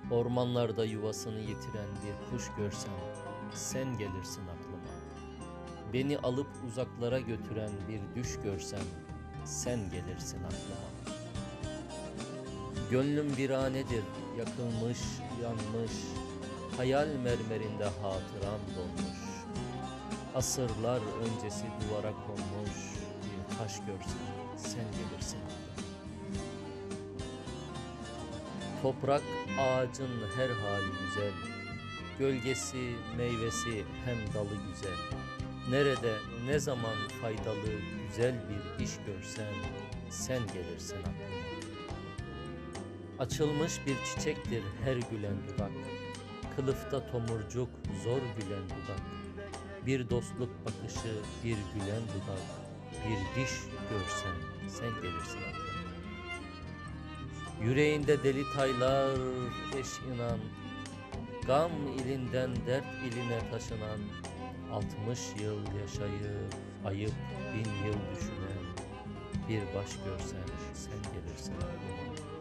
Ormanlarda yuvasını yitiren bir kuş görsem, sen gelirsin aklıma. Beni alıp uzaklara götüren bir düş görsem, sen gelirsin aklıma. Gönlüm viranedir, yakılmış, yanmış, hayal mermerinde hatıram dolmuş. Asırlar öncesi duvara konmuş bir taş görsem, sen gelirsin aklıma. Toprak ağacın her hali güzel, gölgesi, meyvesi hem dalı güzel. Nerede, ne zaman faydalı, güzel bir iş görsen, sen gelirsin aklıma. Açılmış bir çiçektir her gülen dudak, kılıfta tomurcuk zor gülen dudak. Bir dostluk bakışı, bir gülen dudak, bir diş görsen, sen gelirsin aklıma. Yüreğinde deli taylar eş inan, gam ilinden dert iline taşınan, 60 yıl yaşayıp ayıp 1000 yıl düşünen bir baş görsen, sen gelirsin aklıma.